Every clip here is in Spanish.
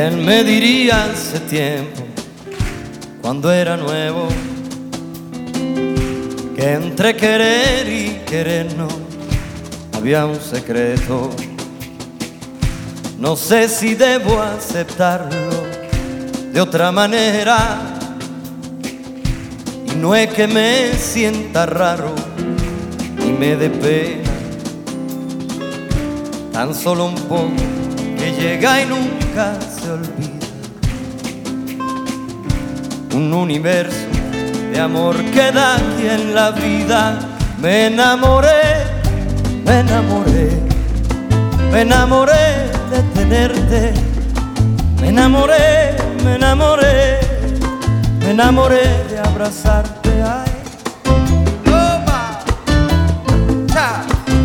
¿Quién me diría hace tiempo, cuando era nuevo, que entre querer y querernos había un secreto? No sé si debo aceptarlo de otra manera, y no es que me sienta raro ni me dé pena, tan solo un poco que llega y nunca se olvida. Un universo de amor que da aquí en la vida. Me enamoré, me enamoré, me enamoré de tenerte. Me enamoré, me enamoré, me enamoré de abrazarte. Ay. ¡Toma! ¡Cha!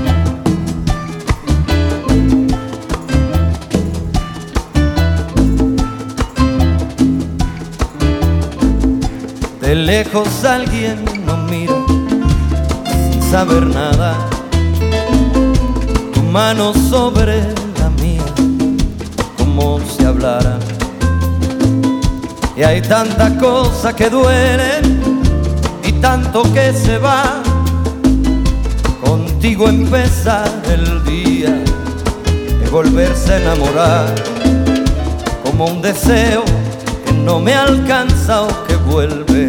De lejos alguien nos mira sin saber nada, tu mano sobre la mía como si hablara. Y hay tantas cosas que duelen y tanto que se va. Contigo empezar el día de volverse a enamorar, como un deseo que no me alcanza o que vuelve,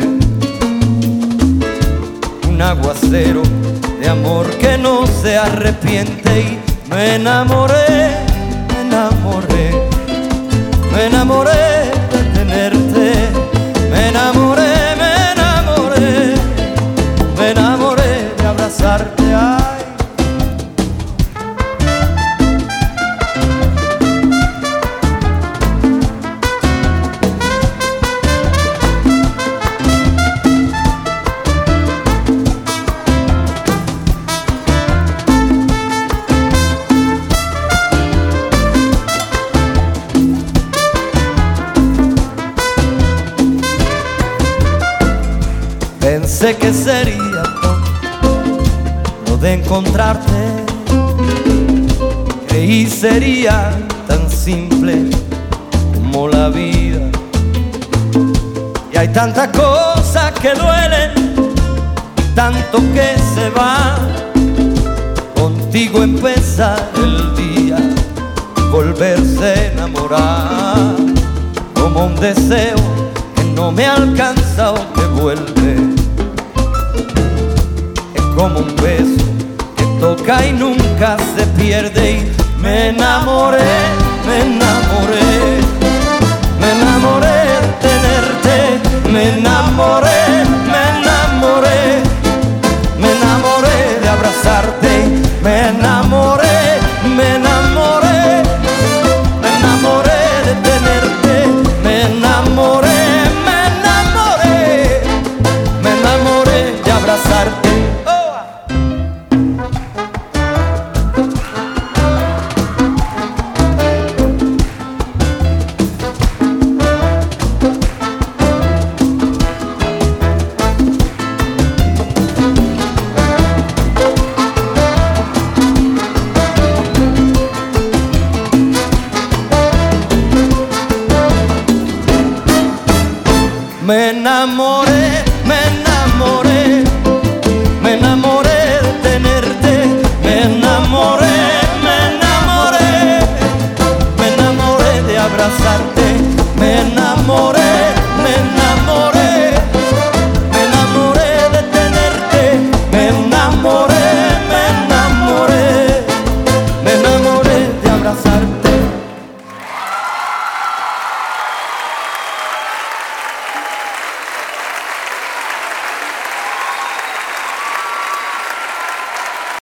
un aguacero de amor que no se arrepiente. Y me enamoré, me enamoré, me enamoré de tenerte. Me enamoré, me enamoré, me enamoré de abrazarte. Ay. Pensé que sería tonto lo de encontrarte, creí sería tan simple como la vida. Y hay tantas cosas que duelen, tanto que se va. Contigo empezar el día, volverse a enamorar, como un deseo que no me alcanza o que vuelve, como un beso que toca y nunca se pierde. Y me enamoré, me enamoré, me enamoré de tenerte. Me enamoré, me enamoré, me enamoré de abrazarte. Me enamoré, me enamoré, me enamoré de tenerte. Me enamoré, me enamoré, me enamoré de abrazarte. Me enamoré, me